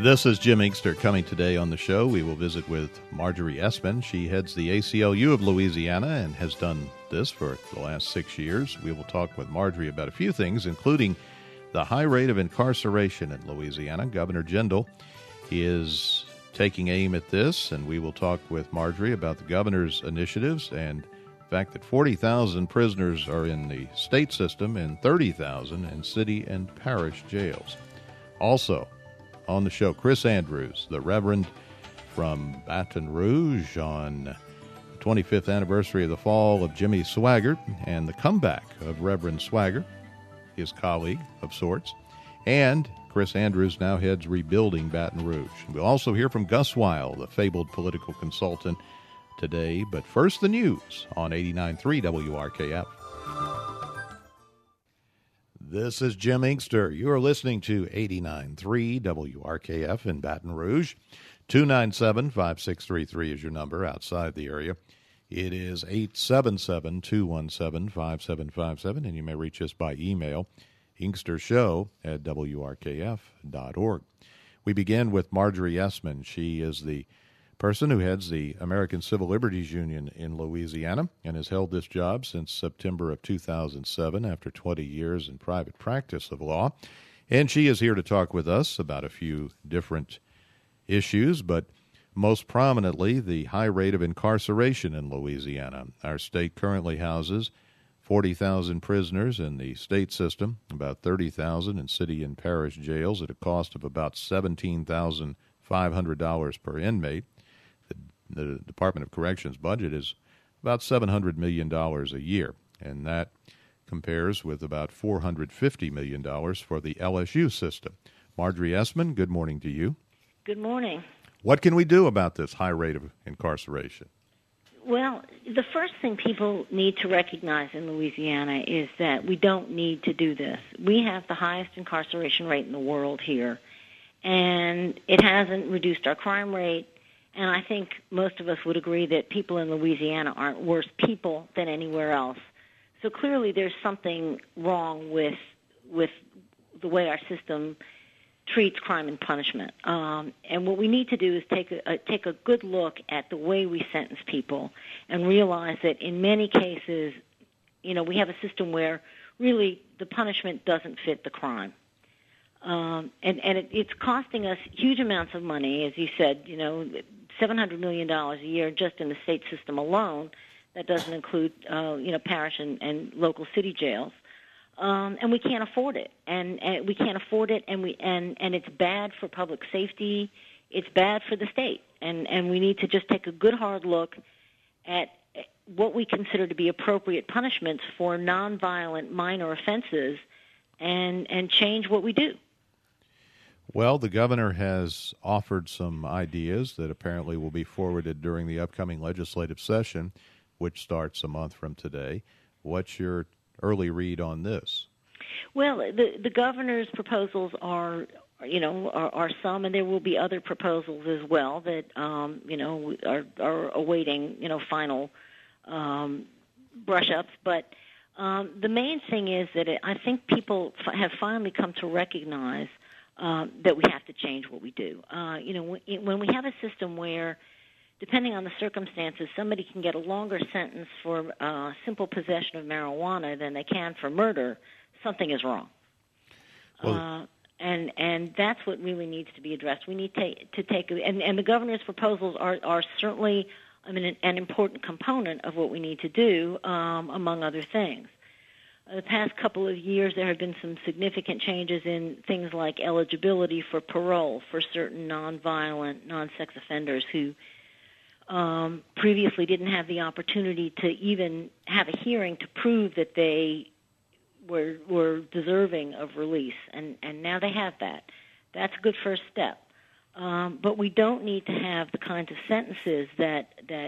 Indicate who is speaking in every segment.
Speaker 1: This is Jim Inkster coming today on the show. We will visit with Marjorie Essman. She heads the ACLU of Louisiana and has done this for the last 6 years. We will talk with Marjorie about a few things, including the high rate of incarceration in Louisiana. Governor Jindal is taking aim at this, and we will talk with Marjorie about the governor's initiatives and the fact that 40,000 prisoners are in the state system and 30,000 in city and parish jails. Also, on the show, Chris Andrews, the Reverend from Baton Rouge, on the 25th anniversary of the fall of Jimmy Swaggart and the comeback of Reverend Swaggart, his colleague of sorts. And Chris Andrews now heads Rebuilding Baton Rouge. We'll also hear from Gus Weil, the fabled political consultant, today. But first, the news on 89.3 WRKF. This is Jim Inkster. You are listening to 89.3 WRKF in Baton Rouge. 297-5633 is your number outside the area. It is 877-217-5757, and you may reach us by email, inkstershow@wrkf.org. We begin with Marjorie Essman. She is the person who heads the American Civil Liberties Union in Louisiana and has held this job since September of 2007 after 20 years in private practice of law. And she is here to talk with us about a few different issues, but most prominently the high rate of incarceration in Louisiana. Our state currently houses 40,000 prisoners in the state system, about 30,000 in city and parish jails at a cost of about $17,500 per inmate. The Department of Corrections budget is about $700 million a year, and that compares with about $450 million for the LSU system. Marjorie Essman, good morning to you.
Speaker 2: Good morning.
Speaker 1: What can we do about this high rate of incarceration?
Speaker 2: Well, the first thing people need to recognize in Louisiana is that we don't need to do this. We have the highest incarceration rate in the world here, and it hasn't reduced our crime rate. And I think most of us would agree that people in Louisiana aren't worse people than anywhere else. So clearly there's something wrong with the way our system treats crime and punishment. And what we need to do is take a good look at the way we sentence people and realize that in many cases, we have a system where really the punishment doesn't fit the crime. It's costing us huge amounts of money, as you said, $700 million a year just in the state system alone. That doesn't include, parish and local city jails. And we can't afford it. And we can't afford it, and it's bad for public safety. It's bad for the state. And we need to just take a good hard look at what we consider to be appropriate punishments for nonviolent minor offenses and change what we do.
Speaker 1: Well, the governor has offered some ideas that apparently will be forwarded during the upcoming legislative session, which starts a month from today. What's your early read on this?
Speaker 2: Well, the governor's proposals are some, and there will be other proposals as well that are awaiting final brush-ups. But the main thing is that I think people have finally come to recognize that we have to change what we do. When we have a system where, depending on the circumstances, somebody can get a longer sentence for simple possession of marijuana than they can for murder, something is wrong. Well, and that's what really needs to be addressed. We need to take and the governor's proposals are certainly an important component of what we need to do, among other things. The past couple of years, there have been some significant changes in things like eligibility for parole for certain nonviolent, non-sex offenders who previously didn't have the opportunity to even have a hearing to prove that they were deserving of release, and now they have that. That's a good first step. But we don't need to have the kinds of sentences that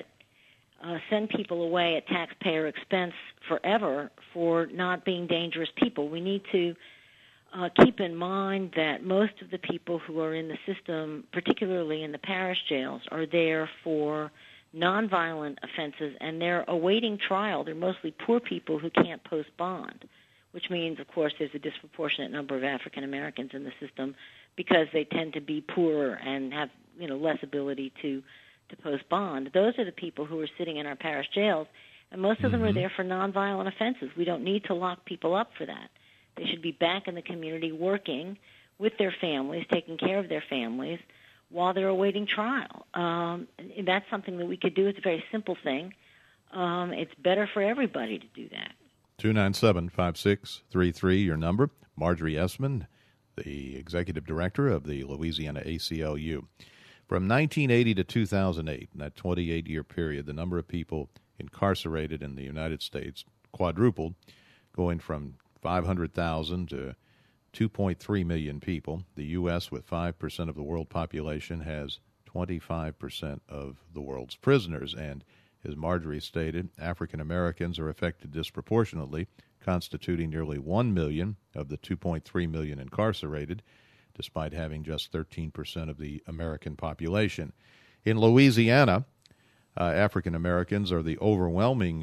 Speaker 2: send people away at taxpayer expense forever for not being dangerous people. We need to keep in mind that most of the people who are in the system, particularly in the parish jails, are there for nonviolent offenses, and they're awaiting trial. They're mostly poor people who can't post bond, which means, of course, there's a disproportionate number of African Americans in the system because they tend to be poorer and have, less ability to post bond. Those are the people who are sitting in our parish jails, and most of them are there for nonviolent offenses. We don't need to lock people up for that. They should be back in the community working with their families, taking care of their families while they're awaiting trial. And that's something that we could do. It's a very simple thing. It's better for everybody to do that.
Speaker 1: 297-5633, your number. Marjorie Essman, the executive director of the Louisiana ACLU. From 1980 to 2008, in that 28-year period, the number of people incarcerated in the United States quadrupled, going from 500,000 to 2.3 million people. The U.S., with 5% of the world population, has 25% of the world's prisoners. And as Marjorie stated, African Americans are affected disproportionately, constituting nearly 1 million of the 2.3 million incarcerated, despite having just 13% of the American population. In Louisiana, African Americans are the overwhelming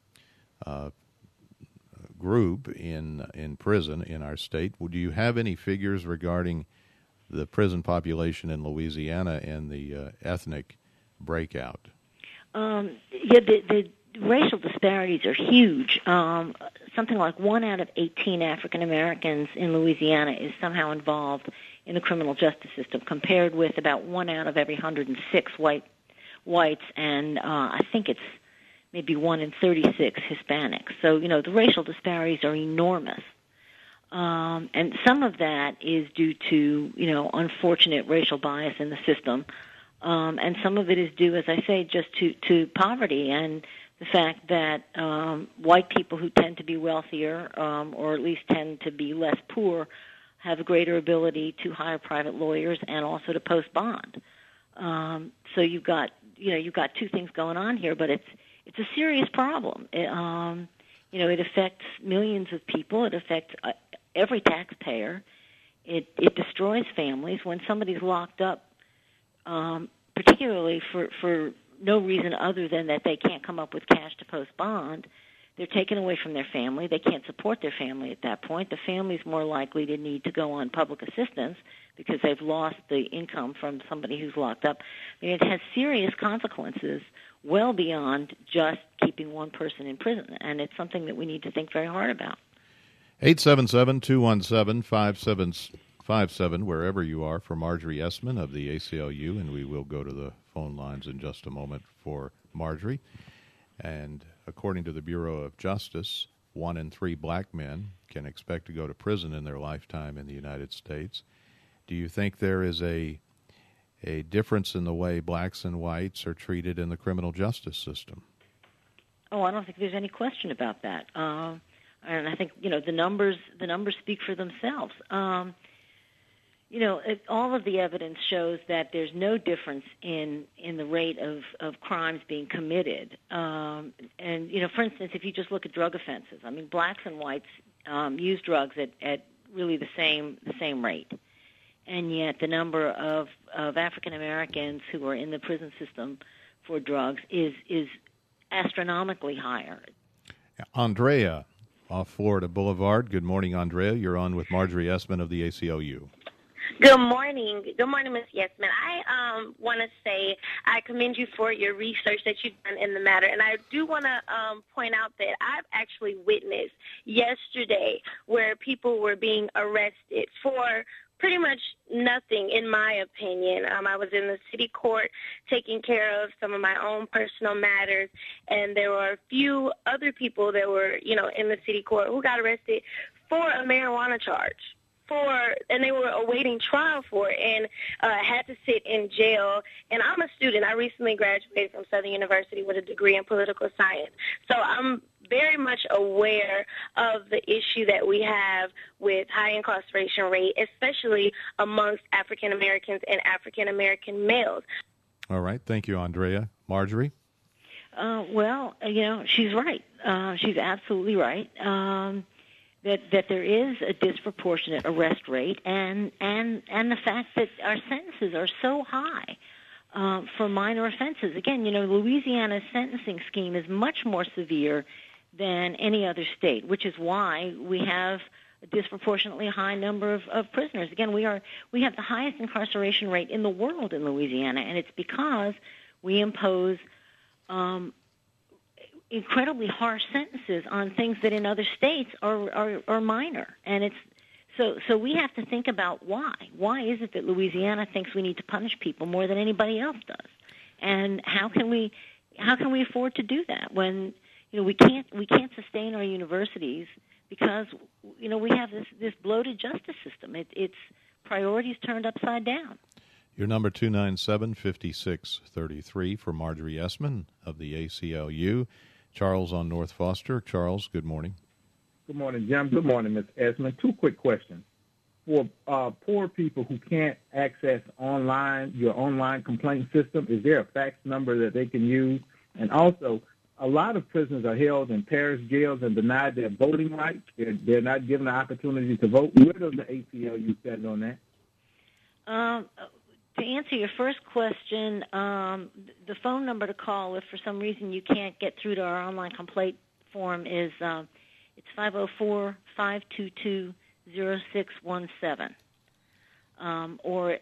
Speaker 1: group in prison in our state. Do you have any figures regarding the prison population in Louisiana and the ethnic breakout?
Speaker 2: The racial disparities are huge. Something like 1 out of 18 African Americans in Louisiana is somehow involved in the criminal justice system, compared with about 1 out of every 106 whites, and I think it's maybe 1 in 36 Hispanics. So, the racial disparities are enormous. And some of that is due to, unfortunate racial bias in the system. And some of it is due, as I say, just to poverty and the fact that white people who tend to be wealthier, or at least tend to be less poor, have a greater ability to hire private lawyers and also to post bond. So you've got two things going on here, but it's a serious problem. It affects millions of people. It affects every taxpayer. It destroys families. When somebody's locked up, particularly for no reason other than that they can't come up with cash to post bond, they're taken away from their family. They can't support their family at that point. The family's more likely to need to go on public assistance because they've lost the income from somebody who's locked up. I mean, it has serious consequences well beyond just keeping one person in prison, and it's something that we need to think very hard about.
Speaker 1: 877-217-5757, wherever you are, for Marjorie Essman of the ACLU, and we will go to the phone lines in just a moment for Marjorie. And according to the Bureau of Justice, 1 in 3 black men can expect to go to prison in their lifetime in the United States. Do you think there is a difference in the way blacks and whites are treated in the criminal justice system?
Speaker 2: Oh, I don't think there's any question about that. And I think, the numbers speak for themselves. All of the evidence shows that there's no difference in the rate of crimes being committed. And, for instance, if you just look at drug offenses, I mean, blacks and whites use drugs at really the same rate. And yet the number of African Americans who are in the prison system for drugs is astronomically higher.
Speaker 1: Andrea, off Florida Boulevard. Good morning, Andrea. You're on with Marjorie Essman of the ACLU.
Speaker 3: Good morning. Good morning, Ms. Essman. I want to say I commend you for your research that you've done in the matter, and I do want to point out that I've actually witnessed yesterday where people were being arrested for pretty much nothing, in my opinion. I was in the city court taking care of some of my own personal matters, and there were a few other people that were, in the city court who got arrested for a marijuana charge. And they were awaiting trial for it and had to sit in jail. And I'm a student. I recently graduated from Southern University with a degree in political science. So I'm very much aware of the issue that we have with high incarceration rate, especially amongst African Americans and African American males.
Speaker 1: All right. Thank you, Andrea. Marjorie?
Speaker 2: She's right. She's absolutely right. That there is a disproportionate arrest rate, and the fact that our sentences are so high for minor offenses. Again, Louisiana's sentencing scheme is much more severe than any other state, which is why we have a disproportionately high number of prisoners. Again, we have the highest incarceration rate in the world in Louisiana, and it's because we impose incredibly harsh sentences on things that in other states are minor. And it's so we have to think about why. Why is it that Louisiana thinks we need to punish people more than anybody else does? And how can we afford to do that when we can't sustain our universities because we have this bloated justice system. It's priorities turned upside down.
Speaker 1: Your number 297-5633 for Marjorie Essman of the ACLU. Charles on North Foster. Charles, good morning.
Speaker 4: Good morning, Jim. Good morning, Ms. Essman. Two quick questions. For poor people who can't access your online complaint system, is there a fax number that they can use? And also, a lot of prisoners are held in parish jails and denied their voting rights. They're not given the opportunity to vote. Where does the ACLU stand on that?
Speaker 2: To answer your first question, the phone number to call if for some reason you can't get through to our online complaint form is it's 504-522-0617 or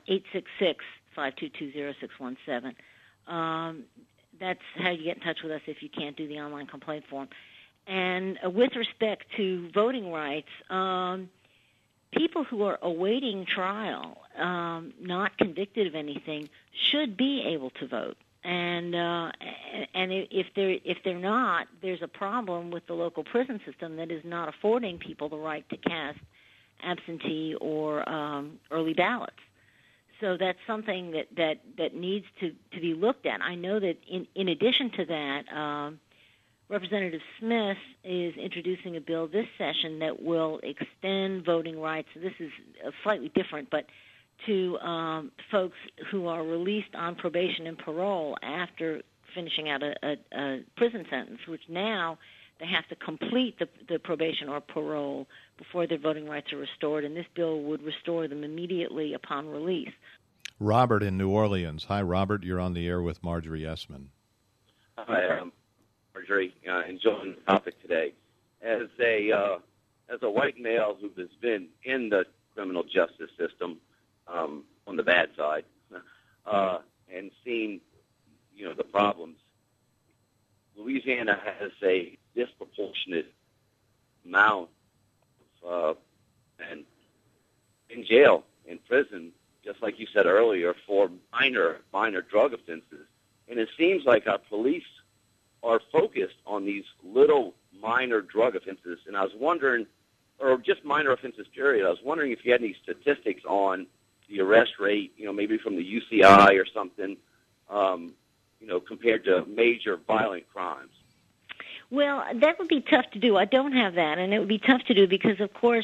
Speaker 2: 866-522-0617. That's how you get in touch with us if you can't do the online complaint form. And with respect to voting rights, people who are awaiting trial, not convicted of anything, should be able to vote. And if they're not, there's a problem with the local prison system that is not affording people the right to cast absentee or early ballots. So that's something that needs to be looked at. I know that in addition to that, Representative Smith is introducing a bill this session that will extend voting rights. This is slightly different, but to folks who are released on probation and parole after finishing out a prison sentence, which now they have to complete the probation or parole before their voting rights are restored, and this bill would restore them immediately upon release.
Speaker 1: Robert in New Orleans. Hi, Robert. You're on the air with Marjorie Essman.
Speaker 5: Hi, Marjorie. Enjoying the topic today. As a white male who has been in the criminal justice system on the bad side and seen the problems, Louisiana has a disproportionate amount of and in jail, in prison, just like you said earlier, for minor drug offenses. And it seems like our police are focused on these little minor drug offenses. And I was wondering, or just minor offenses, period. I was wondering if you had any statistics on the arrest rate, maybe from the UCI or something, compared to major violent crimes.
Speaker 2: Well, that would be tough to do. I don't have that, and it would be tough to do because, of course,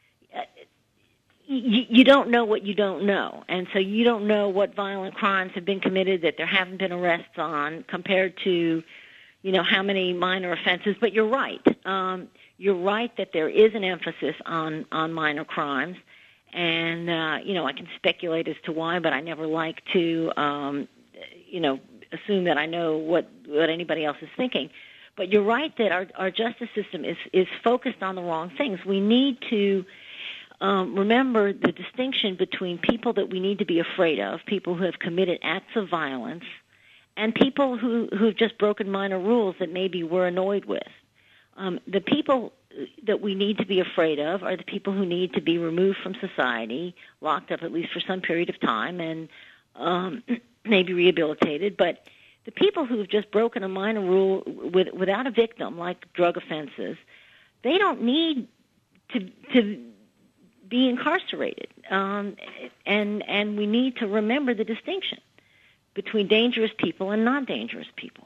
Speaker 2: you don't know what you don't know. And so you don't know what violent crimes have been committed that there haven't been arrests on compared to, how many minor offenses. But you're right. You're right that there is an emphasis on minor crimes. And, I can speculate as to why, but I never like to, assume that I know what anybody else is thinking. But you're right that our justice system is focused on the wrong things. We need to remember the distinction between people that we need to be afraid of, people who have committed acts of violence, and people who've just broken minor rules that maybe we're annoyed with. The people that we need to be afraid of are the people who need to be removed from society, locked up at least for some period of time, and maybe rehabilitated. But the people who've just broken a minor rule without a victim, like drug offenses, they don't need to be incarcerated. And we need to remember the distinction between dangerous people and non-dangerous people.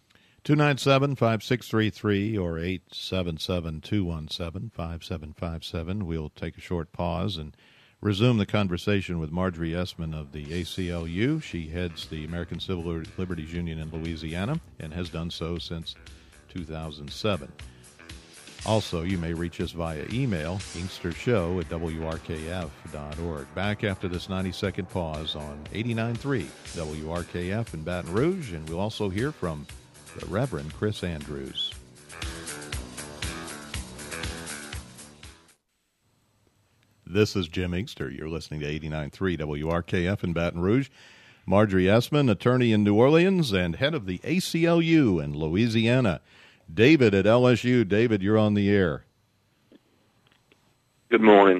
Speaker 1: 297-5633 or 877-217-5757. We'll take a short pause and resume the conversation with Marjorie Essman of the ACLU. She heads the American Civil Liberties Union in Louisiana and has done so since 2007. Also, you may reach us via email, inkstershow@wrkf.org. Back after this 90-second pause on 89.3 WRKF in Baton Rouge, and we'll also hear from the Reverend Chris Andrews. This is Jim Inkster. You're listening to 89.3 WRKF in Baton Rouge. Marjorie Essman, attorney in New Orleans and head of the ACLU in Louisiana. David at LSU. David, you're on the air.
Speaker 5: Good morning.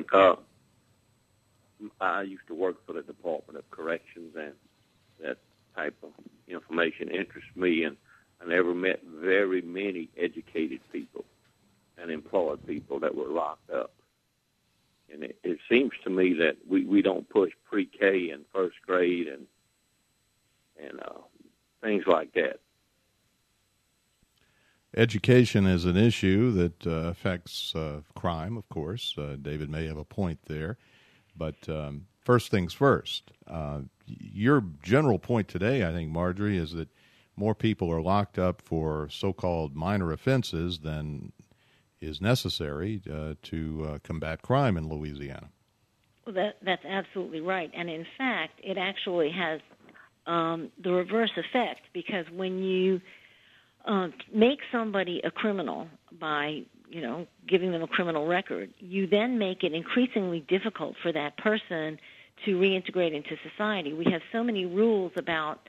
Speaker 5: I used to work for the Department of Corrections, and that type of information interests me, and I never met very many educated people and employed people that were locked up. And it seems to me that we don't push pre-K and first grade and things like that.
Speaker 1: Education is an issue that affects crime, of course. David may have a point there. But first things first, your general point today, I think, Marjorie, is that more people are locked up for so-called minor offenses than is necessary to combat crime in Louisiana.
Speaker 2: Well, that's absolutely right. And in fact, it actually has the reverse effect, because when you make somebody a criminal by, giving them a criminal record, you then make it increasingly difficult for that person to reintegrate into society. We have so many rules about,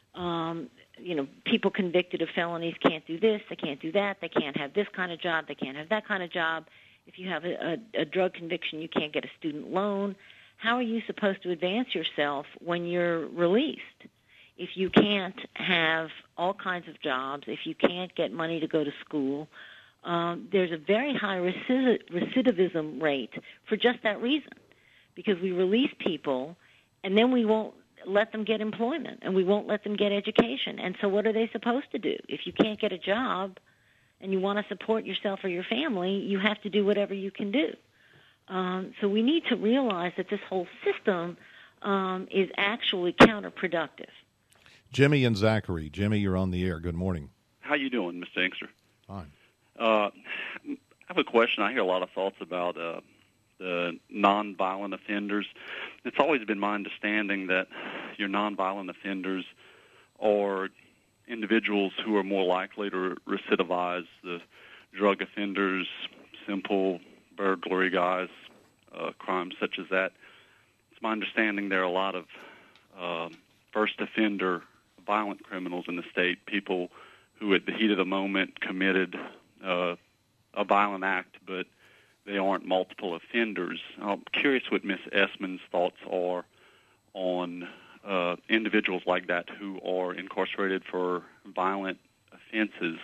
Speaker 2: people convicted of felonies can't do this, they can't do that, they can't have this kind of job, they can't have that kind of job. If you have a drug conviction, you can't get a student loan. How are you supposed to advance yourself when you're released? If you can't have all kinds of jobs, if you can't get money to go to school, there's a very high recidivism rate for just that reason, because we release people and then we won't let them get employment and we won't let them get education. And so what are they supposed to do? If you can't get a job and you want to support yourself or your family, you have to do whatever you can do. So we need to realize that this whole system is actually counterproductive.
Speaker 1: Jimmy and Zachary. Jimmy, you're on the air. Good morning.
Speaker 6: How you doing, Mr. Inkster?
Speaker 1: Fine.
Speaker 6: I have a question. I hear a lot of thoughts about the nonviolent offenders. It's always been my understanding that your nonviolent offenders are individuals who are more likely to recidivize. The drug offenders, simple burglary guys, crimes such as that. It's my understanding there are a lot of first offender violent criminals in the state, people who at the heat of the moment committed a violent act, but they aren't multiple offenders. I'm curious what Ms. Essman's thoughts are on individuals like that who are incarcerated for violent offenses.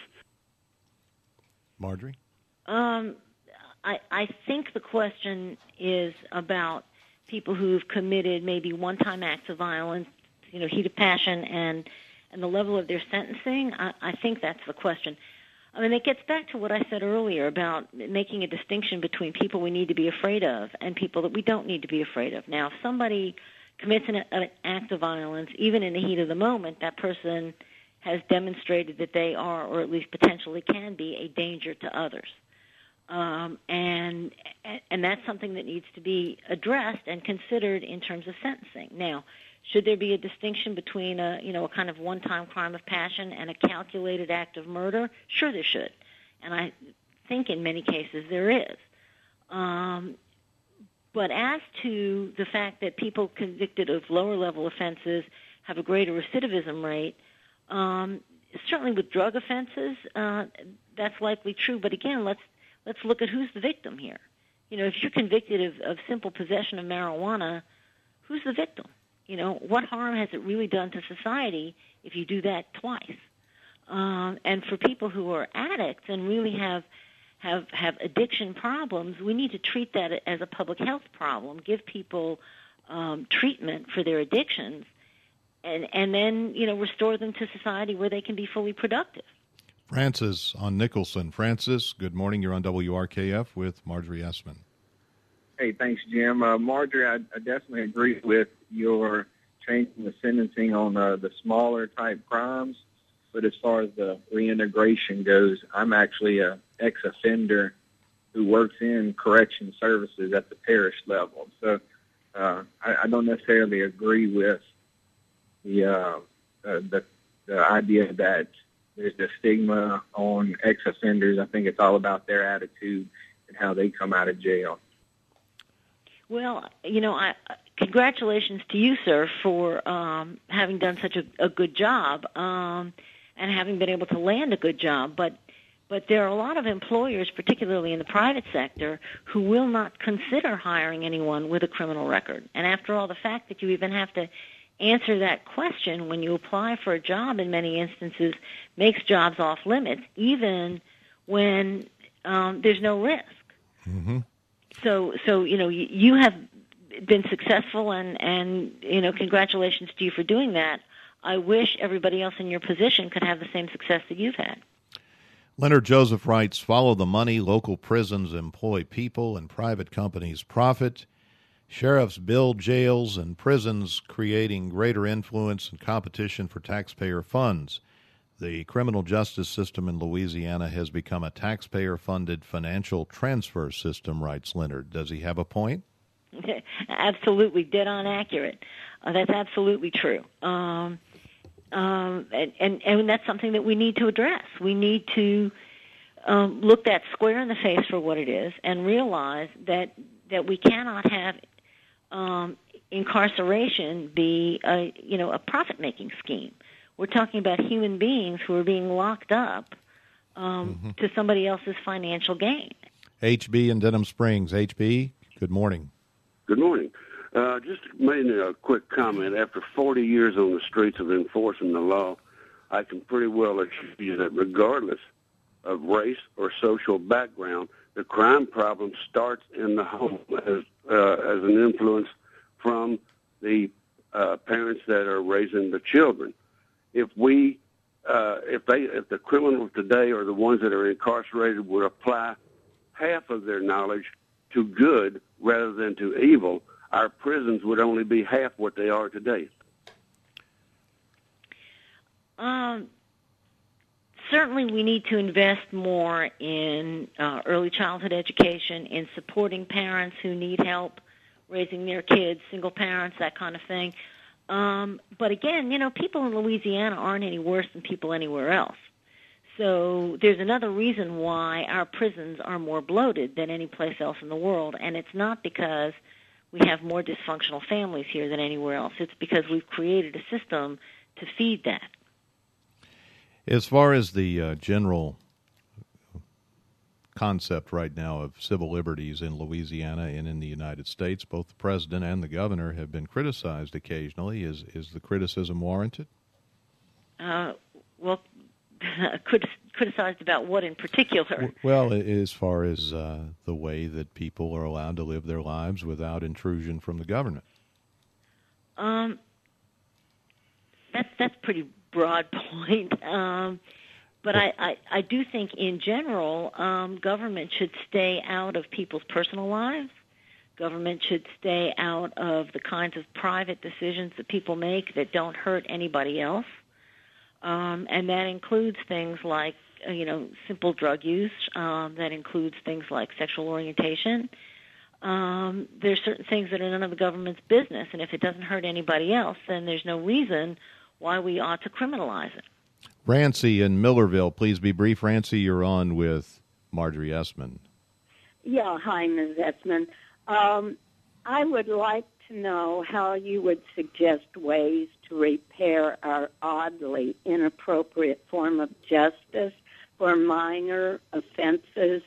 Speaker 1: Marjorie?
Speaker 2: I think the question is about people who've committed maybe one-time acts of violence, heat of passion, and the level of their sentencing. I think that's the question. I mean, it gets back to what I said earlier about making a distinction between people we need to be afraid of and people that we don't need to be afraid of. Now, if somebody commits an act of violence, even in the heat of the moment, that person has demonstrated that they are, or at least potentially can be, a danger to others. And that's something that needs to be addressed and considered in terms of sentencing. Now, should there be a distinction between a kind of one-time crime of passion and a calculated act of murder? Sure, there should, and I think in many cases there is. But as to the fact that people convicted of lower-level offenses have a greater recidivism rate, certainly with drug offenses, that's likely true. But again, let's look at who's the victim here. If you're convicted of simple possession of marijuana, who's the victim? What harm has it really done to society if you do that twice? And for people who are addicts and really have addiction problems, we need to treat that as a public health problem, give people treatment for their addictions, and then, restore them to society where they can be fully productive.
Speaker 1: Francis on Nicholson. Francis, good morning. You're on WRKF with Marjorie Essman.
Speaker 7: Hey, thanks, Jim. Marjorie, I definitely agree with your changing the sentencing on the smaller type crimes. But as far as the reintegration goes, I'm actually an ex-offender who works in correction services at the parish level. So I don't necessarily agree with the idea that there's a stigma on ex-offenders. I think it's all about their attitude and how they come out of jail.
Speaker 2: Well, congratulations to you, sir, for having done such a good job and having been able to land a good job. But there are a lot of employers, particularly in the private sector, who will not consider hiring anyone with a criminal record. And after all, the fact that you even have to answer that question when you apply for a job in many instances makes jobs off limits, even when there's no risk. Mm-hmm. So you have been successful, and congratulations to you for doing that. I wish everybody else in your position could have the same success that you've had.
Speaker 1: Leonard Joseph writes, follow the money. Local prisons employ people and private companies profit. Sheriffs build jails and prisons, creating greater influence and competition for taxpayer funds. The criminal justice system in Louisiana has become a taxpayer-funded financial transfer system, writes Leonard. Does he have a point?
Speaker 2: Absolutely, dead on accurate. That's absolutely true. And that's something that we need to address. We need to look that square in the face for what it is and realize that we cannot have incarceration be a profit-making scheme. We're talking about human beings who are being locked up to somebody else's financial gain.
Speaker 1: HB in Denham Springs. HB, good morning.
Speaker 8: Good morning. Just made a quick comment. After 40 years on the streets of enforcing the law, I can pretty well assure you that regardless of race or social background, the crime problem starts in the home as an influence from the parents that are raising the children. If the criminals today or the ones that are incarcerated would apply half of their knowledge to good rather than to evil, our prisons would only be half what they are today.
Speaker 2: Certainly we need to invest more in early childhood education, in supporting parents who need help raising their kids, single parents, that kind of thing. But again, people in Louisiana aren't any worse than people anywhere else. So there's another reason why our prisons are more bloated than any place else in the world, and it's not because we have more dysfunctional families here than anywhere else. It's because we've created a system to feed that.
Speaker 1: As far as the general concept right now of civil liberties in Louisiana and in the United States, both the president and the governor have been criticized occasionally. Is the criticism warranted?
Speaker 2: Well, criticized about what in particular?
Speaker 1: Well, as far as the way that people are allowed to live their lives without intrusion from the government.
Speaker 2: That's pretty broad point. But I do think in general, government should stay out of people's personal lives. Government should stay out of the kinds of private decisions that people make that don't hurt anybody else. And that includes things like, simple drug use. That includes things like sexual orientation. There's certain things that are none of the government's business, and if it doesn't hurt anybody else, then there's no reason why we ought to criminalize it.
Speaker 1: Rancy in Millerville, please be brief. Rancy, you're on with Marjorie Essman.
Speaker 9: Yeah, hi, Ms. Essman. I would like to know how you would suggest ways to repair our oddly inappropriate form of justice for minor offenses,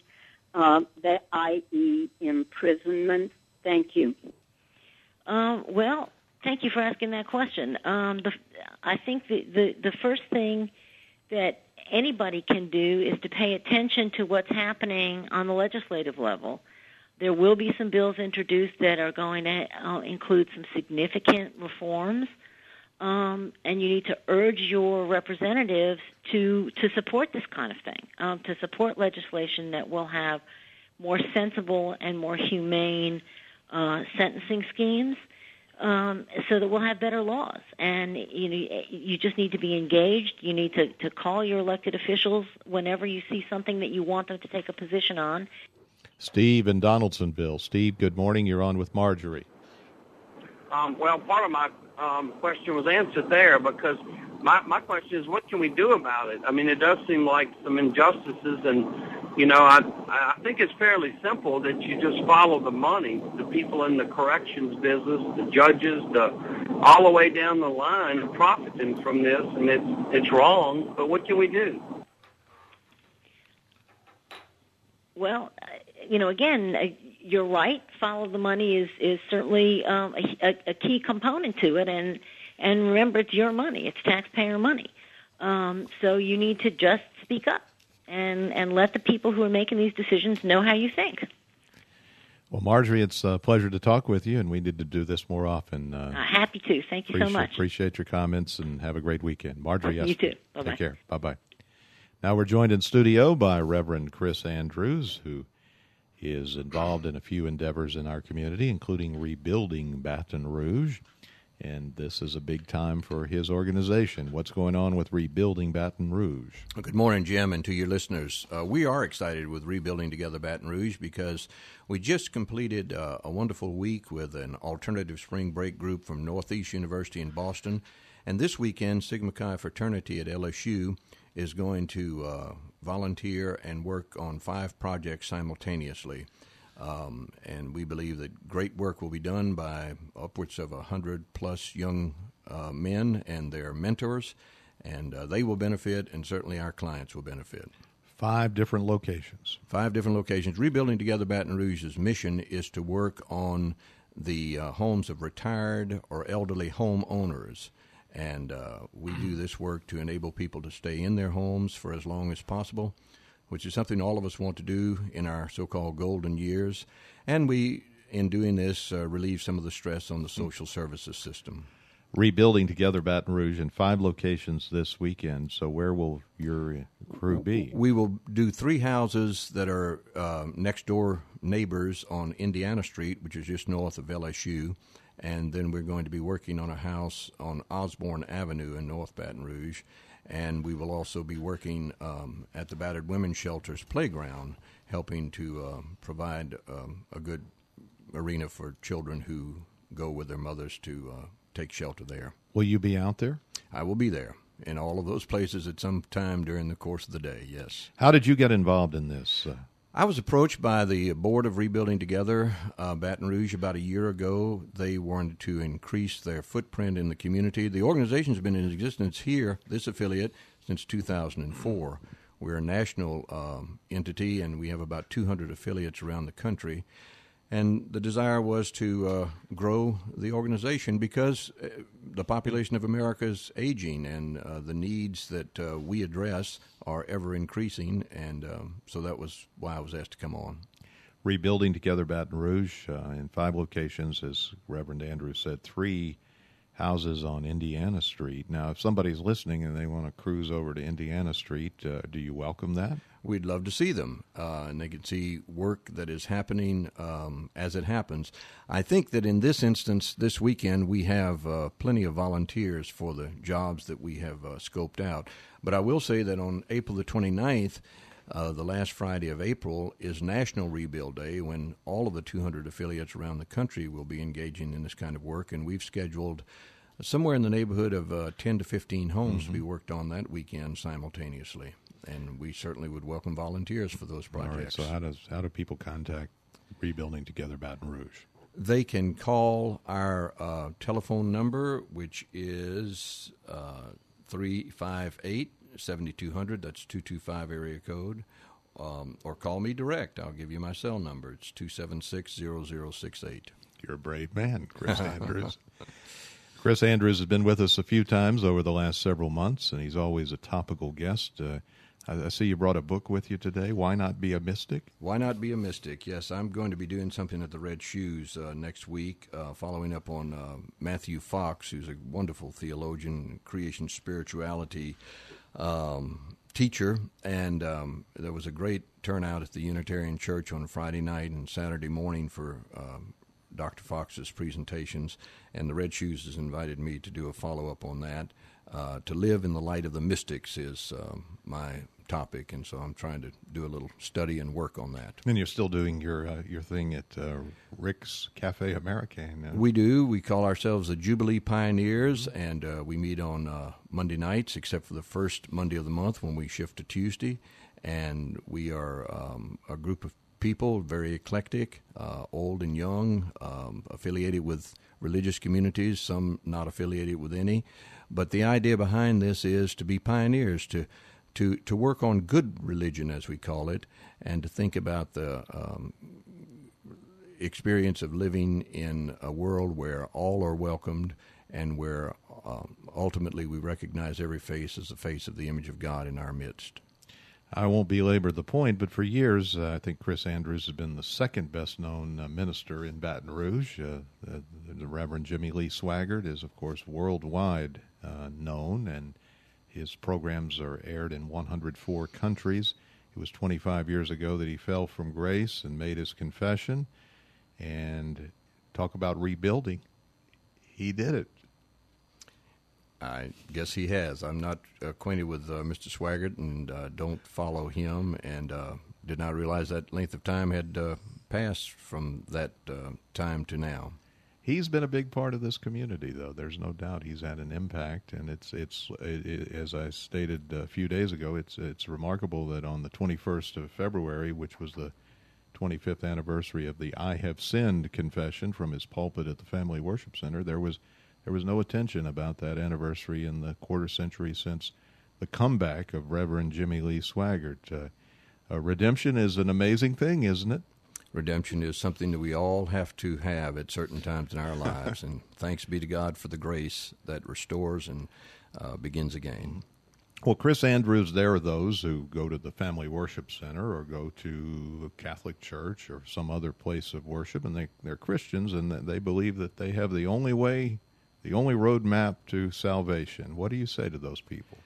Speaker 9: i.e. imprisonment. Thank you.
Speaker 2: Well, thank you for asking that question. I think the first thing that anybody can do is to pay attention to what's happening on the legislative level. There will be some bills introduced that are going to include some significant reforms, and you need to urge your representatives to support this kind of thing, to support legislation that will have more sensible and more humane sentencing schemes, so that we'll have better laws. And you just need to be engaged. You need to call your elected officials whenever you see something that you want them to take a position on.
Speaker 1: Steve in Donaldsonville. Steve, good morning. You're on with Marjorie.
Speaker 10: Well, part of my question was answered there, because my question is, what can we do about it? I mean, it does seem like some injustices and I think it's fairly simple that you just follow the money. The people in the corrections business, the judges, all the way down the line are profiting from this, and it's wrong. But what can we do?
Speaker 2: Well, again, you're right. Follow the money is certainly a key component to it, and remember, it's your money. It's taxpayer money. So you need to just speak up and let the people who are making these decisions know how you think.
Speaker 1: Well, Marjorie, it's a pleasure to talk with you, and we need to do this more often.
Speaker 2: Happy to. Thank you so much.
Speaker 1: Appreciate your comments, and have a great weekend. Marjorie,
Speaker 2: you too. Bye-bye.
Speaker 1: Take care. Bye-bye. Now we're joined in studio by Reverend Chris Andrews, who is involved in a few endeavors in our community, including rebuilding Baton Rouge. And this is a big time for his organization. What's going on with Rebuilding Baton Rouge?
Speaker 11: Well, good morning, Jim, and to your listeners. We are excited with Rebuilding Together Baton Rouge because we just completed a wonderful week with an alternative spring break group from Northeast University in Boston. And this weekend, Sigma Chi Fraternity at LSU is going to volunteer and work on 5 projects simultaneously. And we believe that great work will be done by upwards of 100-plus young men and their mentors, and they will benefit, and certainly our clients will benefit.
Speaker 1: 5 different locations.
Speaker 11: 5 different locations. Rebuilding Together Baton Rouge's mission is to work on the homes of retired or elderly homeowners. And we do this work to enable people to stay in their homes for as long as possible, which is something all of us want to do in our so-called golden years. And we, in doing this, relieve some of the stress on the social services system.
Speaker 1: Rebuilding Together Baton Rouge in 5 locations this weekend. So where will your crew be?
Speaker 11: We will do 3 houses that are next-door neighbors on Indiana Street, which is just north of LSU. And then we're going to be working on a house on Osborne Avenue in North Baton Rouge. And we will also be working at the Battered Women's Shelter's playground, helping to provide a good arena for children who go with their mothers to take shelter there.
Speaker 1: Will you be out there?
Speaker 11: I will be there in all of those places at some time during the course of the day, yes.
Speaker 1: How did you get involved in this?
Speaker 11: I was approached by the board of Rebuilding Together Baton Rouge about a year ago. They wanted to increase their footprint in the community. The organization's been in existence here, this affiliate, since 2004. We're a national entity, and we have about 200 affiliates around the country. And the desire was to grow the organization because the population of America is aging, and the needs that we address are ever increasing, and so that was why I was asked to come on.
Speaker 1: Rebuilding Together Baton Rouge in 5 locations, as Reverend Andrews said, 3 houses on Indiana Street. Now, if somebody's listening and they want to cruise over to Indiana Street, do you welcome that?
Speaker 11: We'd love to see them, and they can see work that is happening as it happens. I think that in this instance, this weekend, we have plenty of volunteers for the jobs that we have scoped out. But I will say that on April the 29th, the last Friday of April, is National Rebuild Day, when all of the 200 affiliates around the country will be engaging in this kind of work, and we've scheduled somewhere in the neighborhood of 10 to 15 homes to be worked on that weekend simultaneously. And we certainly would welcome volunteers for those projects.
Speaker 1: All right, so how do people contact Rebuilding Together Baton Rouge?
Speaker 11: They can call our telephone number, which is 358-7200. That's 225 area code. Or call me direct. I'll give you my cell number. It's 276-0068.
Speaker 1: You're a brave man, Chris Andrews. Chris Andrews has been with us a few times over the last several months, and he's always a topical guest. I see you brought a book with you today. Why Not Be a Mystic?
Speaker 11: Why Not Be a Mystic? Yes, I'm going to be doing something at the Red Shoes next week, following up on Matthew Fox, who's a wonderful theologian, creation spirituality teacher. And there was a great turnout at the Unitarian Church on Friday night and Saturday morning for Dr. Fox's presentations, and the Red Shoes has invited me to do a follow-up on that. To live in the light of the mystics is my topic, and so I'm trying to do a little study and work on that.
Speaker 1: And you're still doing your thing at Rick's Cafe Americain.
Speaker 11: We do. We call ourselves the Jubilee Pioneers, and we meet on Monday nights, except for the first Monday of the month when we shift to Tuesday. and we are a group of people, very eclectic, old and young, affiliated with religious communities, some not affiliated with any. But the idea behind this is to be pioneers, to work on good religion, as we call it, and to think about the experience of living in a world where all are welcomed and where ultimately we recognize every face as the face of the image of God in our midst.
Speaker 1: I won't belabor the point, but for years, I think Chris Andrews has been the second best-known minister in Baton Rouge. The Reverend Jimmy Lee Swaggart is, of course, worldwide known, and his programs are aired in 104 countries. It was 25 years ago that he fell from grace and made his confession. And talk about rebuilding. He did it.
Speaker 11: I guess he has. I'm not acquainted with Mr. Swaggart and don't follow him, and did not realize that length of time had passed from that time to now.
Speaker 1: He's been a big part of this community, though. There's no doubt he's had an impact, and it's as I stated a few days ago, it's remarkable that on the 21st of February, which was the 25th anniversary of the I Have Sinned confession from his pulpit at the Family Worship Center, there was no attention about that anniversary in the quarter century since the comeback of Reverend Jimmy Lee Swaggart. Redemption is an amazing thing, isn't it?
Speaker 11: Redemption is something that we all have to have at certain times in our lives, and thanks be to God for the grace that restores and begins again.
Speaker 1: Well, Chris Andrews, there are those who go to the Family Worship Center or go to a Catholic church or some other place of worship, and they're Christians, and they believe that they have the only way, the only roadmap to salvation. What do you say to those people?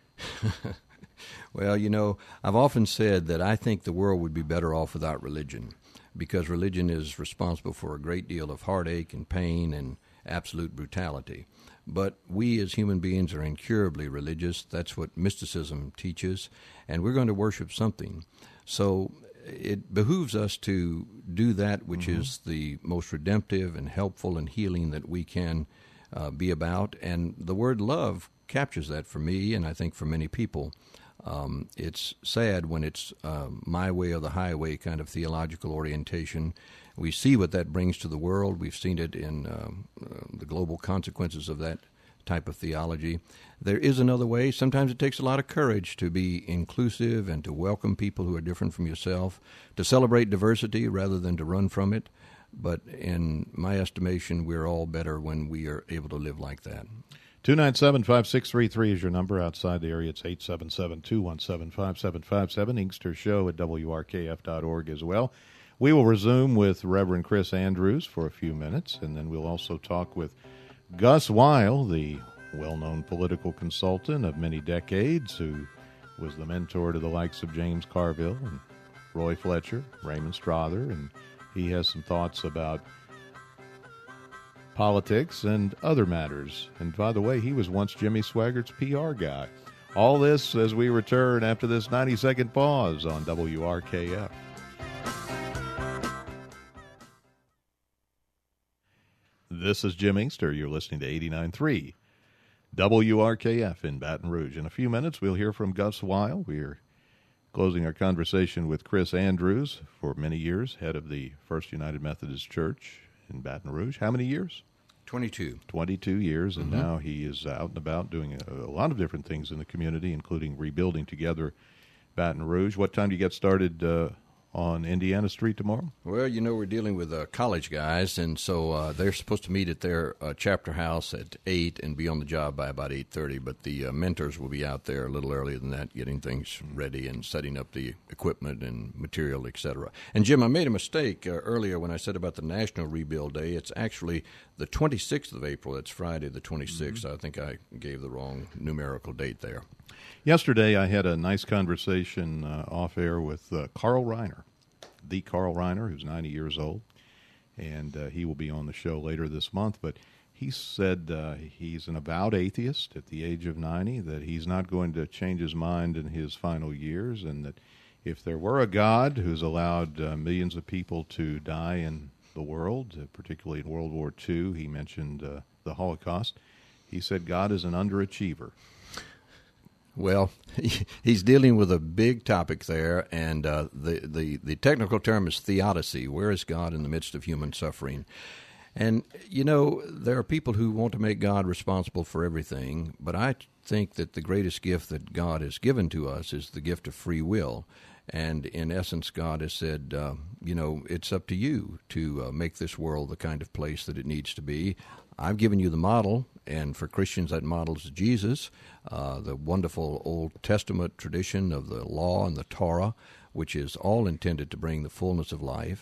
Speaker 11: Well, you know, I've often said that I think the world would be better off without religion, because religion is responsible for a great deal of heartache and pain and absolute brutality. But we as human beings are incurably religious. That's what mysticism teaches, and we're going to worship something. So it behooves us to do that which is the most redemptive and helpful and healing that we can be about. And the word love captures that for me, and I think for many people. It's sad when it's my way or the highway kind of theological orientation. We see what that brings to the world. We've seen it in the global consequences of that type of theology. There is another way. Sometimes it takes a lot of courage to be inclusive and to welcome people who are different from yourself, to celebrate diversity rather than to run from it. But in my estimation, we're all better when we are able to live like that.
Speaker 1: 297-5633 is your number. Outside the area, it's 877-217-5757. Inkster Show at WRKF.org as well. We will resume with Reverend Chris Andrews for a few minutes, and then we'll also talk with Gus Weil, the well-known political consultant of many decades, who was the mentor to the likes of James Carville and Roy Fletcher, Raymond Strother, and he has some thoughts about politics and other matters. And by the way, he was once Jimmy Swaggart's PR guy. All this as we return after this 90-second pause on WRKF. This is Jim Inkster. You're listening to 89.3 WRKF in Baton Rouge. In a few minutes, we'll hear from Gus Weil. We're closing our conversation with Chris Andrews, for many years, head of the First United Methodist Church in Baton Rouge. How many years?
Speaker 11: 22.
Speaker 1: 22 years, and now he is out and about doing a lot of different things in the community, including rebuilding together Baton Rouge. What time do you get started on Indiana Street tomorrow?
Speaker 11: Well, you know, we're dealing with college guys, and so they're supposed to meet at their chapter house at 8 and be on the job by about 8:30, but the mentors will be out there a little earlier than that, getting things ready and setting up the equipment and material, etc. And, Jim, I made a mistake earlier when I said about the National Rebuild Day. It's actually the 26th of April. It's Friday the 26th. I think I gave the wrong numerical date there.
Speaker 1: Yesterday, I had a nice conversation off-air with Carl Reiner, the Carl Reiner, who's 90 years old, and he will be on the show later this month. But he said he's an avowed atheist at the age of 90, that he's not going to change his mind in his final years, and that if there were a God who's allowed millions of people to die in the world, particularly in World War II, he mentioned the Holocaust, he said God is an underachiever.
Speaker 11: Well, he's dealing with a big topic there, and the technical term is theodicy. Where is God in the midst of human suffering? And, you know, there are people who want to make God responsible for everything, but I think that the greatest gift that God has given to us is the gift of free will. And in essence, God has said, you know, it's up to you to make this world the kind of place that it needs to be. I've given you the model, and for Christians that model is Jesus, the wonderful Old Testament tradition of the law and the Torah, which is all intended to bring the fullness of life.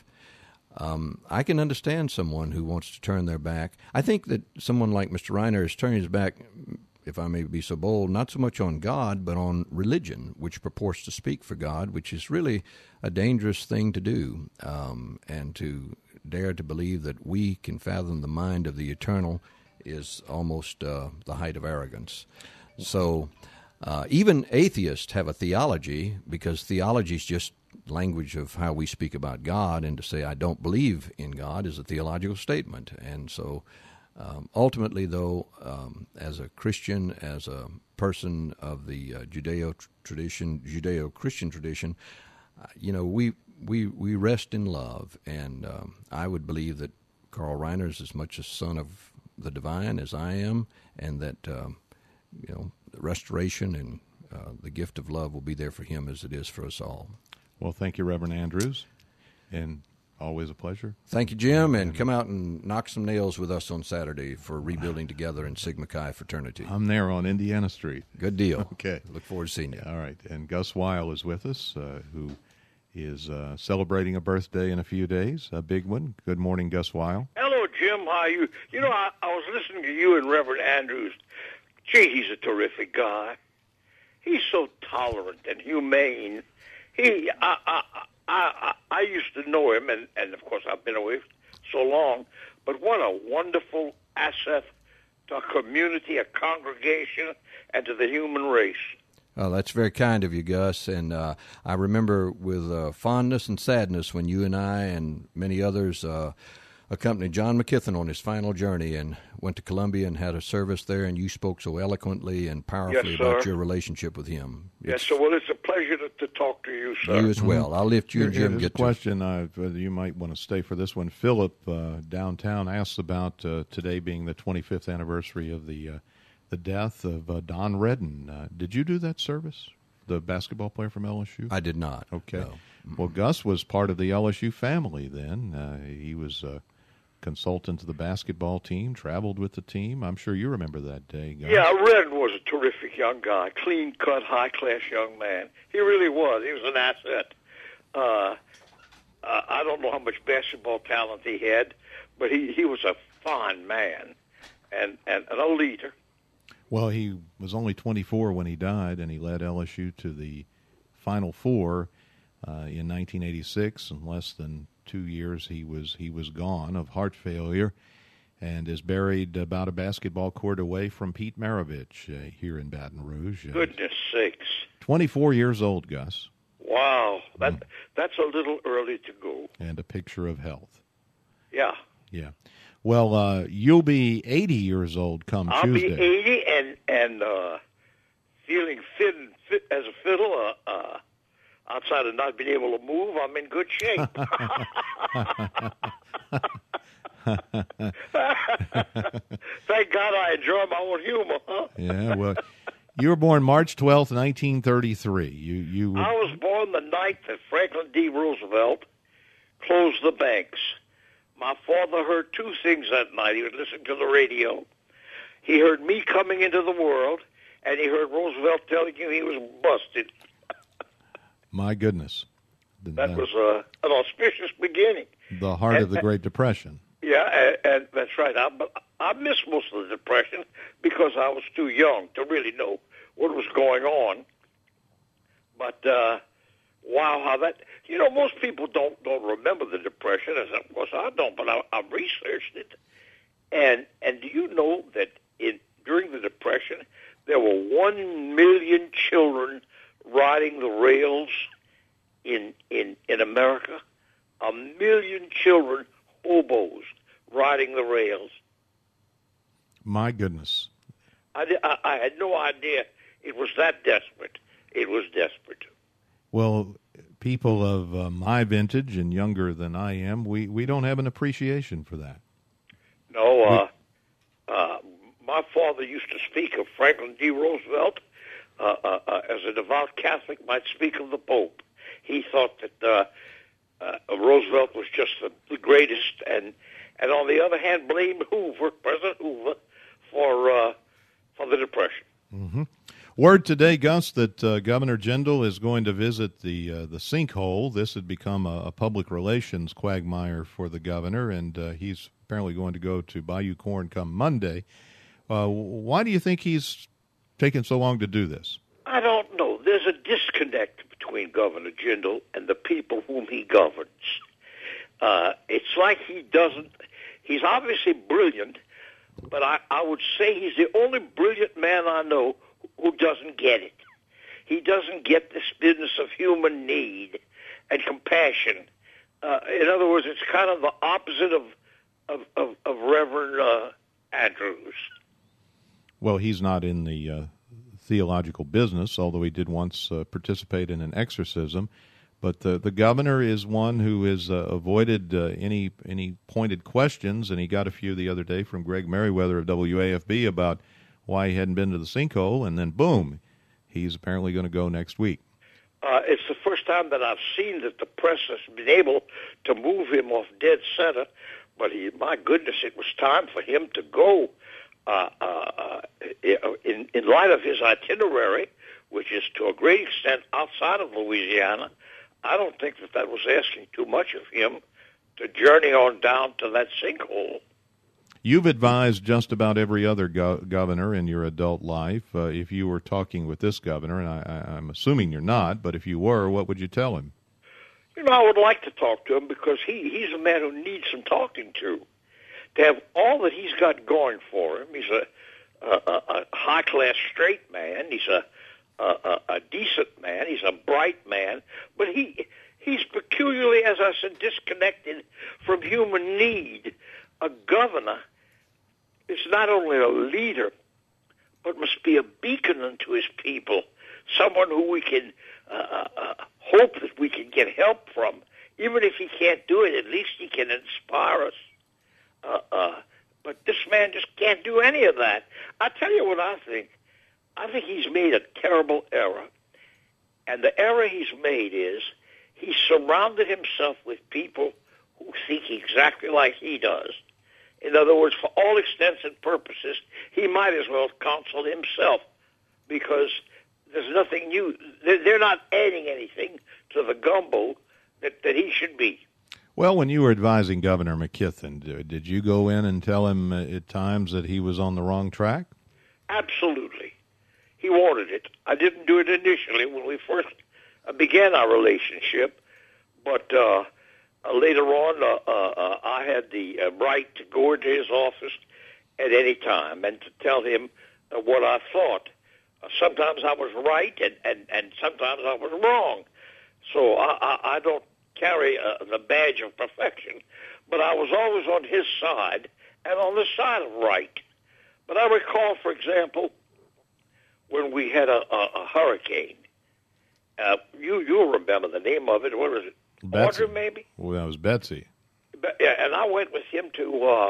Speaker 11: I can understand someone who wants to turn their back. I think that someone like Mr. Reiner is turning his back, if I may be so bold, not so much on God, but on religion, which purports to speak for God, which is really a dangerous thing to do, and to dare to believe that we can fathom the mind of the eternal is almost the height of arrogance. So even atheists have a theology, because theology is just language of how we speak about God, and to say I don't believe in God is a theological statement. And so ultimately, though, as a Christian, as a person of the Judeo-Christian tradition, you know, we rest in love, and I would believe that Carl Reiner is as much a son of the divine as I am, and that you know, the restoration and the gift of love will be there for him as it is for us all.
Speaker 1: Well, thank you, Reverend Andrews, and always a pleasure.
Speaker 11: Thank you, Jim, and come out and knock some nails with us on Saturday for Rebuilding Together in Sigma Chi Fraternity.
Speaker 1: I'm there on Indiana Street.
Speaker 11: Good deal.
Speaker 1: Okay.
Speaker 11: Look forward to seeing you.
Speaker 1: All right, and Gus Weil is with us, who is celebrating a birthday in a few days, a big one. Good morning, Gus Weil.
Speaker 12: Hello, Jim. How are you? You know, I was listening to you and Reverend Andrews. Gee, he's a terrific guy. He's so tolerant and humane. I used to know him, and of course I've been away so long, but what a wonderful asset to a community, a congregation, and to the human race.
Speaker 11: Oh, that's very kind of you, Gus. And I remember with fondness and sadness when you and I and many others accompanied John McKithen on his final journey and went to Columbia and had a service there, and you spoke so eloquently and powerfully about your relationship with him.
Speaker 12: Yes, sir. Well, it's a pleasure to talk to you, sir.
Speaker 11: You as well. I'll lift you and Jim get to.
Speaker 1: Question, you might want to stay for this one. Philip downtown asks about today being the 25th anniversary of the death of Don Redden. Did you do that service, the basketball player from LSU?
Speaker 11: I did not.
Speaker 1: Okay.
Speaker 11: No.
Speaker 1: Well, Gus was part of the LSU family then. He was consultant to the basketball team, traveled with the team. I'm sure you remember that day, Gus.
Speaker 12: Yeah, Redden was a terrific young guy, clean-cut, high-class young man. He really was. He was an asset. I don't know how much basketball talent he had, but he was a fine man and a leader.
Speaker 1: Well, he was only 24 when he died, and he led LSU to the Final Four in 1986. In less than 2 years, he was gone of heart failure, and is buried about a basketball court away from Pete Maravich here in Baton Rouge.
Speaker 12: Goodness sakes!
Speaker 1: 24 years old, Gus.
Speaker 12: Wow, that's a little early to go.
Speaker 1: And a picture of health.
Speaker 12: Yeah.
Speaker 1: Yeah. Well, you'll be 80 years old come Tuesday.
Speaker 12: I'll be 80 and feeling fit as a fiddle. Outside of not being able to move, I'm in good shape. Thank God I enjoy my own humor, huh?
Speaker 1: Yeah, well, you were born March 12th, 1933.
Speaker 12: I was born the night that Franklin D. Roosevelt closed the banks. My father heard two things that night. He was listening to the radio. He heard me coming into the world, and he heard Roosevelt telling him he was busted.
Speaker 1: My goodness.
Speaker 12: That was an auspicious beginning.
Speaker 1: The heart of the Great Depression.
Speaker 12: Yeah, and that's right. I missed most of the Depression because I was too young to really know what was going on. But, wow, how that... You know, most people don't remember the Depression, as of course I don't, but I've researched it. And do you know that during the Depression, there were 1 million children riding the rails in America? 1 million children, hobos, riding the rails.
Speaker 1: My goodness.
Speaker 12: I had no idea It was that desperate. It was desperate.
Speaker 1: Well, people of my vintage and younger than I am, we don't have an appreciation for that.
Speaker 12: No, my father used to speak of Franklin D. Roosevelt as a devout Catholic might speak of the Pope. He thought that Roosevelt was just the greatest, and on the other hand, blamed President Hoover, for the Depression.
Speaker 1: Mm-hmm. Word today, Gus, that Governor Jindal is going to visit the sinkhole. This had become a public relations quagmire for the governor, and he's apparently going to go to Bayou Corn come Monday. Why do you think he's taken so long to do this?
Speaker 12: I don't know. There's a disconnect between Governor Jindal and the people whom he governs. It's like he's obviously brilliant, but I would say he's the only brilliant man I know who doesn't get it. He doesn't get this business of human need and compassion. In other words, it's kind of the opposite of Reverend Andrews.
Speaker 1: Well, he's not in the theological business, although he did once participate in an exorcism. But the governor is one who has avoided any pointed questions, and he got a few the other day from Greg Merriweather of WAFB about why he hadn't been to the sinkhole, and then boom, he's apparently going to go next week.
Speaker 12: It's the first time that I've seen that the press has been able to move him off dead center, but my goodness, it was time for him to go. In light of his itinerary, which is to a great extent outside of Louisiana, I don't think that was asking too much of him to journey on down to that sinkhole.
Speaker 1: You've advised just about every other governor in your adult life. If you were talking with this governor, and I'm assuming you're not, but if you were, what would you tell him?
Speaker 12: I would like to talk to him because he's a man who needs some talking to. To have all that he's got going for him, he's a high-class straight man. He's a decent man. He's a bright man. But he's peculiarly, as I said, disconnected from human need. A governor is not only a leader, but must be a beacon unto his people, someone who we can hope that we can get help from. Even if he can't do it, at least he can inspire us. But this man just can't do any of that. I tell you what I think. I think he's made a terrible error. And the error he's made is he's surrounded himself with people who think exactly like he does. In other words, for all intents and purposes, he might as well counsel himself because there's nothing new. They're not adding anything to the gumbo that he should be.
Speaker 1: Well, when you were advising Governor McKithen, did you go in and tell him at times that he was on the wrong track?
Speaker 12: Absolutely. He wanted it. I didn't do it initially when we first began our relationship, but later on I had the right to go into his office at any time and to tell him what I thought. Sometimes I was right and sometimes I was wrong. So I don't carry the badge of perfection, but I was always on his side and on the side of right. But I recall, for example, when we had a hurricane, you'll remember the name of it. What was it?
Speaker 1: Betsy.
Speaker 12: Audrey, maybe?
Speaker 1: Well, that was Betsy.
Speaker 12: Yeah, and I went with him to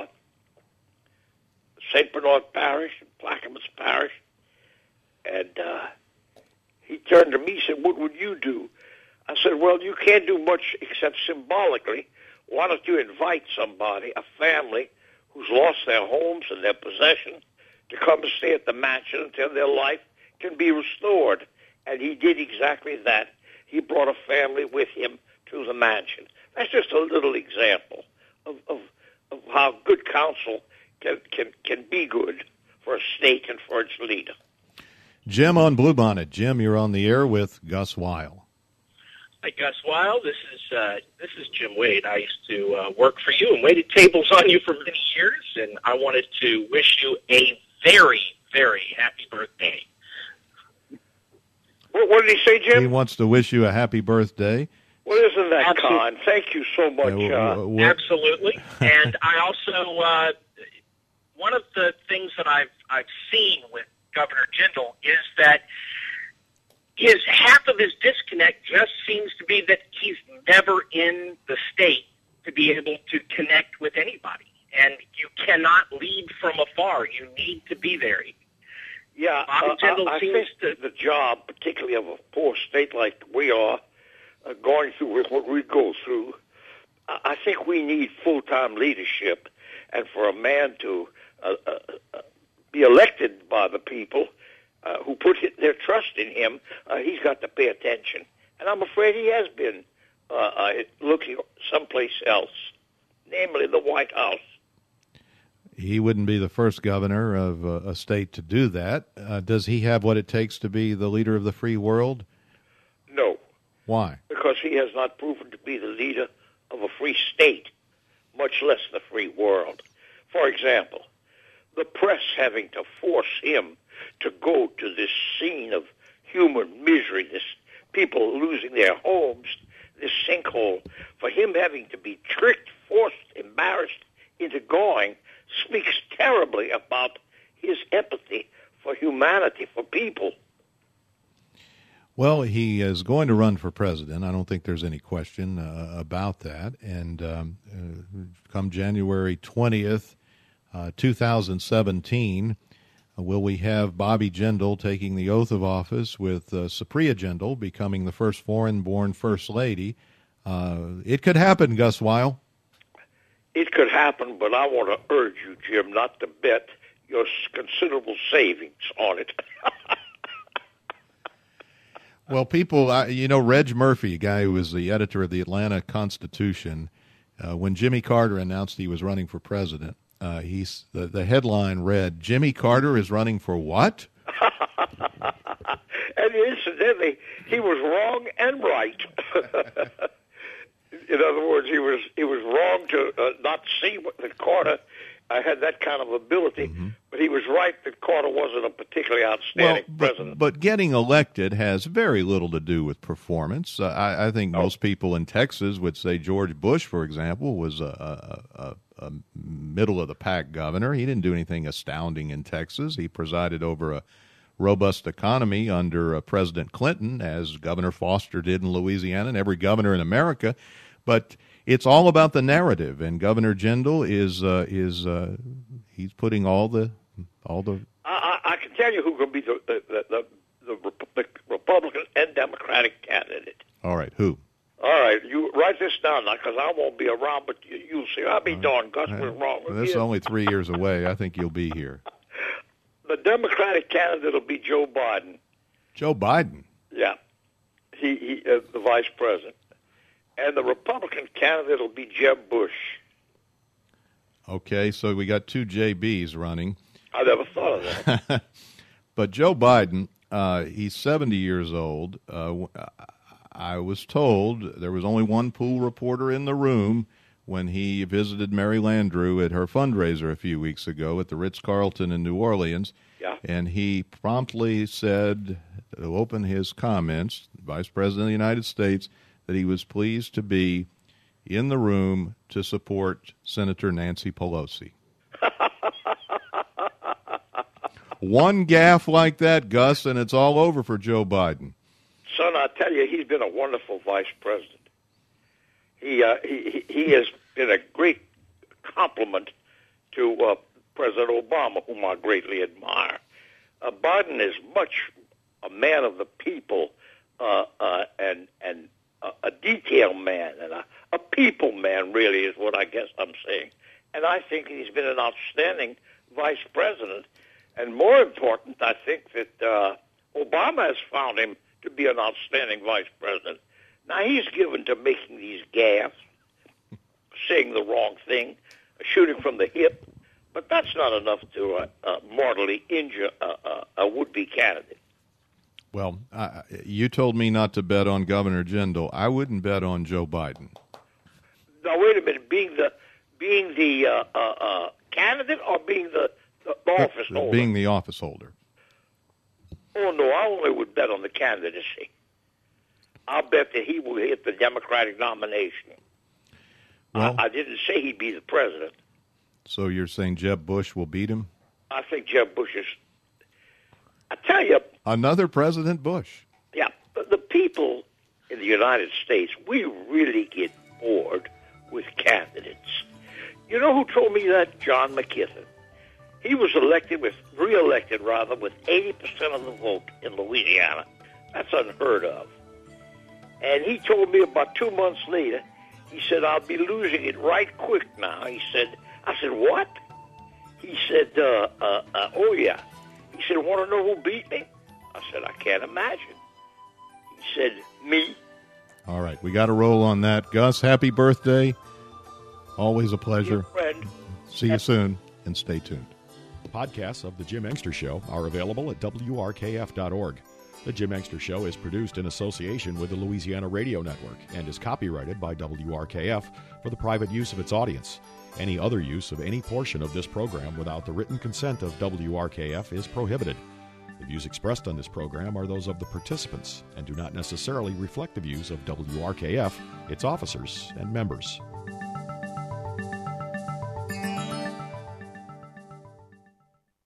Speaker 12: St. Bernard Parish, Plaquemines Parish, and he turned to me and said, "What would you do?" I said, "Well, you can't do much except symbolically. Why don't you invite somebody, a family, who's lost their homes and their possessions, to come and stay at the mansion until their life can be restored?" And he did exactly that. He brought a family with him to the mansion. That's just a little example of how good counsel can be good for a state and for its leader.
Speaker 1: Jim on Bluebonnet. Jim, you're on the air with Gus Weil.
Speaker 13: Hi, Gus Weil. This is Jim Wade. I used to work for you and waited tables on you for many years, and I wanted to wish you a very, very happy birthday.
Speaker 12: What did he say, Jim?
Speaker 1: He wants to wish you a happy birthday.
Speaker 12: Well, isn't that kind? Thank you so much.
Speaker 13: Absolutely. And I also, one of the things that I've seen with Governor Jindal is that half of his disconnect just seems to be that he's never in the state to be able to connect with anybody. And you cannot lead from afar. You need to be there.
Speaker 12: Yeah, I think the job, particularly of a poor state like we are, going through with what we go through, I think we need full-time leadership. And for a man to be elected by the people who put their trust in him, he's got to pay attention. And I'm afraid he has been looking someplace else, namely the White House.
Speaker 1: He wouldn't be the first governor of a state to do that. Does he have what it takes to be the leader of the free world?
Speaker 12: No.
Speaker 1: Why?
Speaker 12: Because he has not proven to be the leader of a free state, much less the free world. For example, the press having to force him to go to this scene of human misery, this people losing their homes, this sinkhole, for him having to be tricked, forced, embarrassed into going, speaks terribly about his empathy for humanity, for people.
Speaker 1: Well, he is going to run for president. I don't think there's any question about that. And come January 20th, 2017, will we have Bobby Jindal taking the oath of office with Supriya Jindal becoming the first foreign-born First Lady? It could happen, Gus Weil.
Speaker 12: It could happen, but I want to urge you, Jim, not to bet your considerable savings on it.
Speaker 1: Well, people, Reg Murphy, a guy who was the editor of the Atlanta Constitution, when Jimmy Carter announced he was running for president, the headline read, "Jimmy Carter is running for what?"
Speaker 12: And incidentally, he was wrong and right. In other words, he was wrong to not see that Carter had that kind of ability, but he was right that Carter wasn't a particularly outstanding president.
Speaker 1: But getting elected has very little to do with performance. I think most people in Texas would say George Bush, for example, was a middle-of-the-pack governor. He didn't do anything astounding in Texas. He presided over a robust economy under President Clinton, as Governor Foster did in Louisiana, and every governor in America. But it's all about the narrative, and Governor Jindal is he's putting all the.
Speaker 12: I can tell you who can be the Republican and Democratic candidate.
Speaker 1: All right, who?
Speaker 12: All right, you write this down now, because I won't be around, but you'll see. I'll be darned, Gus was wrong.
Speaker 1: This is only 3 years away. I think you'll be here.
Speaker 12: The Democratic candidate will be Joe Biden.
Speaker 1: Joe Biden?
Speaker 12: Yeah. He the vice president. And the Republican candidate will be Jeb Bush.
Speaker 1: Okay, so we got two JBs running.
Speaker 12: I never thought of that.
Speaker 1: But Joe Biden, he's 70 years old. I was told there was only one pool reporter in the room when he visited Mary Landrieu at her fundraiser a few weeks ago at the Ritz-Carlton in New Orleans.
Speaker 12: Yeah.
Speaker 1: And he promptly said, to open his comments, Vice President of the United States, that he was pleased to be in the room to support Senator Nancy Pelosi. One gaffe like that, Gus, and it's all over for Joe Biden.
Speaker 12: Son, I tell you, he's been a wonderful vice president. He has been a great compliment to President Obama, whom I greatly admire. Biden is much a man of the people and a detail man and a people man, really, is what I guess I'm saying. And I think he's been an outstanding vice president. And more important, I think that Obama has found him to be an outstanding vice president. Now, he's given to making these gaffes, saying the wrong thing, shooting from the hip, but that's not enough to mortally injure a would-be candidate.
Speaker 1: Well, you told me not to bet on Governor Jindal. I wouldn't bet on Joe Biden.
Speaker 12: Now, wait a minute. Being the candidate or being the office holder?
Speaker 1: Being the office holder.
Speaker 12: Oh, no, I only would bet on the candidacy. I'll bet that he will hit the Democratic nomination. Well, I didn't say he'd be the president.
Speaker 1: So you're saying Jeb Bush will beat him?
Speaker 12: I think Jeb Bush is tell you.
Speaker 1: Another President Bush.
Speaker 12: Yeah, the people in the United States, we really get bored with candidates. You know who told me that? John McKithen. He was reelected with 80% of the vote in Louisiana. That's unheard of. And he told me about 2 months later, he said, I'll be losing it right quick now. I said, what? He said, oh, yeah. He said, want to know who beat me? I said, I can't imagine. He said, me.
Speaker 1: All right, we got to roll on that. Gus, happy birthday. Always a pleasure.
Speaker 12: Friend.
Speaker 1: See you soon, and stay tuned.
Speaker 14: Podcasts of The Jim Engster Show are available at WRKF.org. The Jim Engster Show is produced in association with the Louisiana Radio Network and is copyrighted by WRKF for the private use of its audience. Any other use of any portion of this program without the written consent of WRKF is prohibited. The views expressed on this program are those of the participants and do not necessarily reflect the views of WRKF, its officers, and members.